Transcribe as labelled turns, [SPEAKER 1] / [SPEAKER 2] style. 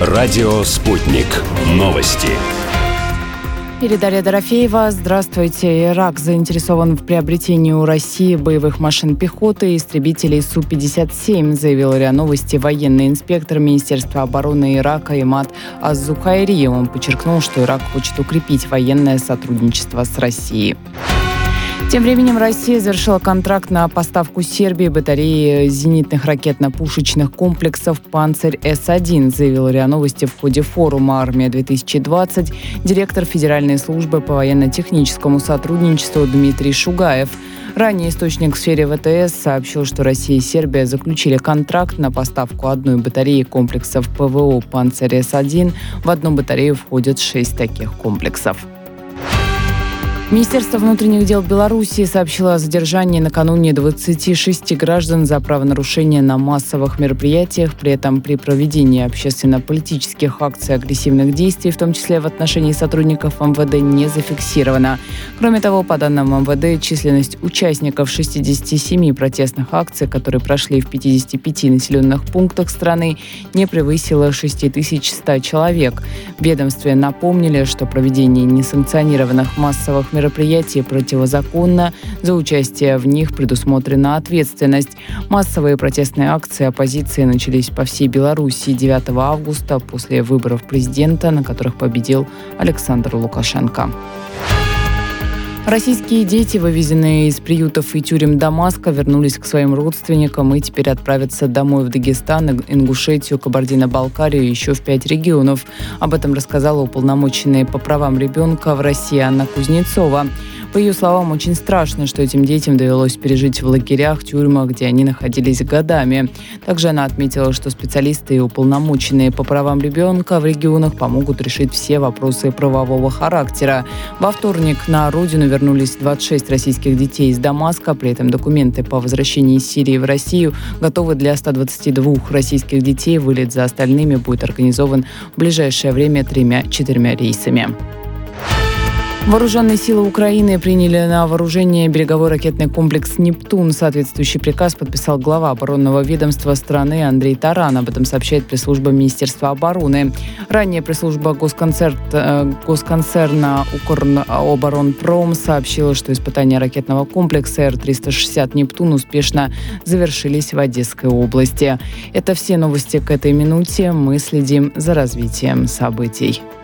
[SPEAKER 1] Радио «Спутник». Новости.
[SPEAKER 2] Дарья Дорофеева. Здравствуйте. Ирак заинтересован в приобретении у России боевых машин пехоты и истребителей Су-57, заявил РИА Новости военный инспектор Министерства обороны Ирака Имад Аз-Зухайри. Он подчеркнул, что Ирак хочет укрепить военное сотрудничество с Россией. Тем временем Россия завершила контракт на поставку Сербии батареи зенитных ракетно-пушечных комплексов «Панцирь-С-1», заявил РИА Новости в ходе форума «Армия-2020» директор Федеральной службы по военно-техническому сотрудничеству Дмитрий Шугаев. Ранее источник в сфере ВТС сообщил, что Россия и Сербия заключили контракт на поставку одной батареи комплексов ПВО «Панцирь-С-1». В одну батарею входят 6 таких комплексов. Министерство внутренних дел Белоруссии сообщило о задержании накануне 26 граждан за правонарушение на массовых мероприятиях. При этом при проведении общественно-политических акций агрессивных действий, в том числе в отношении сотрудников МВД, не зафиксировано. Кроме того, по данным МВД, численность участников 67 протестных акций, которые прошли в 55 населенных пунктах страны, не превысила 6100 человек. В ведомстве напомнили, что проведение несанкционированных массовых мероприятий противозаконно. За участие в них предусмотрена ответственность. Массовые протестные акции оппозиции начались по всей Белоруссии 9 августа после выборов президента, на которых победил Александр Лукашенко. Российские дети, вывезенные из приютов и тюрем Дамаска, вернулись к своим родственникам и теперь отправятся домой в Дагестан, Ингушетию, Кабардино-Балкарию и еще в 5 регионов. Об этом рассказала уполномоченная по правам ребенка в России Анна Кузнецова. По ее словам, очень страшно, что этим детям довелось пережить в лагерях, тюрьмах, где они находились годами. Также она отметила, что специалисты и уполномоченные по правам ребенка в регионах помогут решить все вопросы правового характера. Во вторник на родину вернулись 26 российских детей из Дамаска. При этом документы по возвращении из Сирии в Россию готовы для 122 российских детей. Вылет за остальными будет организован в ближайшее время 3-4 рейсами. Вооруженные силы Украины приняли на вооружение береговой ракетный комплекс «Нептун». Соответствующий приказ подписал глава оборонного ведомства страны Андрей Таран. Об этом сообщает пресс-служба Министерства обороны. Ранее пресс-служба госконцерна «Укроборонпром» сообщила, что испытания ракетного комплекса Р-360 «Нептун» успешно завершились в Одесской области. Это все новости к этой минуте. Мы следим за развитием событий.